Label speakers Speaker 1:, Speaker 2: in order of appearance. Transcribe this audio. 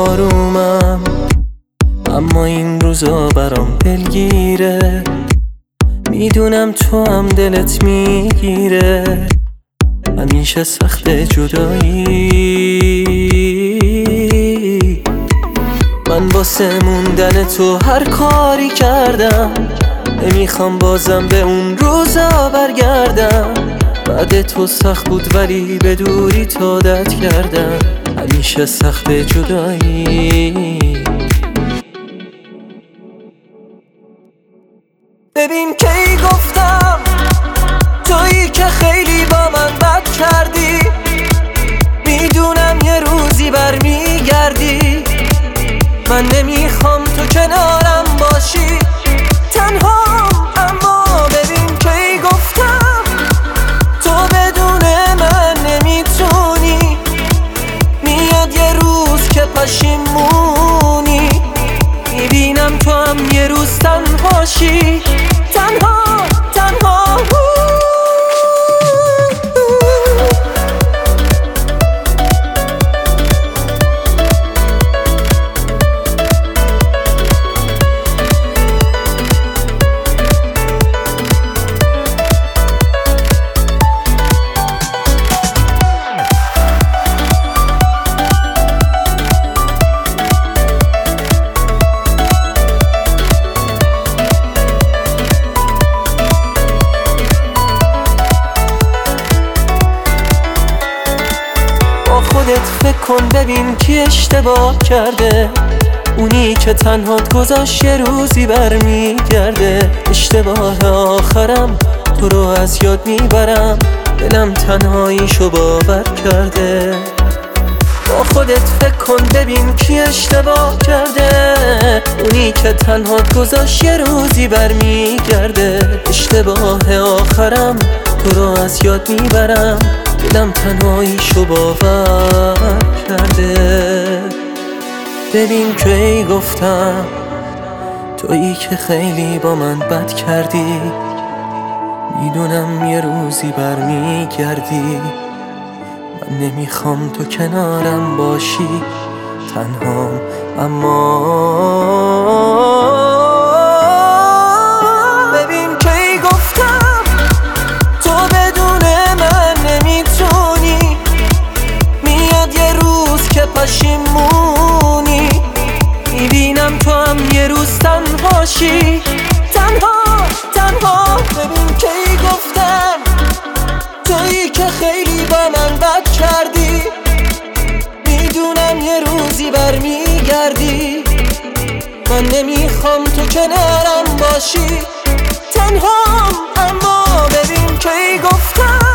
Speaker 1: آرومم، اما این روزا برام دلگیره. میدونم تو هم دلت میگیره، همیشه سخت جدایی. من واسه موندن تو هر کاری کردم، نمیخوام بازم به اون روزا برگردم. بعد تو سخت بود ولی به دوری تو عادت کردم، همیشه سخت جدایی. ببین کی گفتم تویی که خیلی با من بد کردی. میدونم یه روزی برمیگردی، من نمیخوام تو کنارم باشی تنهام. اما ببین کی گفتم تو بدون من نمیتونی. میاد یه روز که پشیمونی، میبینم تو هم یه روز تنهاشی، تنها تنها. خودت فکر کن ببین کی اشتباه کرده، اونی که تنهات گذاشت یه روزی برمیگرده. اشتباه آخرم تو رو از یاد میبرم، دلم تنهاییشو باور کرده. با خودت فکر کن ببین کی اشتباه کرده، اونی که تنهات گذاشت یه روزی برمیگرده. اشتباه آخرم تو رو از یاد میبرم، دلم تنهاییشو باور کرده. ببین کی گفتم تویی که خیلی با من بد کردی. میدونم یه روزی برمیگردی، من نمیخوام تو کنارم باشی تنهام. اما ببین کی گفتم تو بدون من نمیتونی. میاد یه روز که پشیمونی، میبینم تو هم یه روز تنهاشی، تنها تنها. ببین کی گفتم تویی که خیلی با من بد کردی. میدونم یه روزی برمیگردی، من نمیخوام تو کنارم باشی تنهام. اما ببین کی گفتم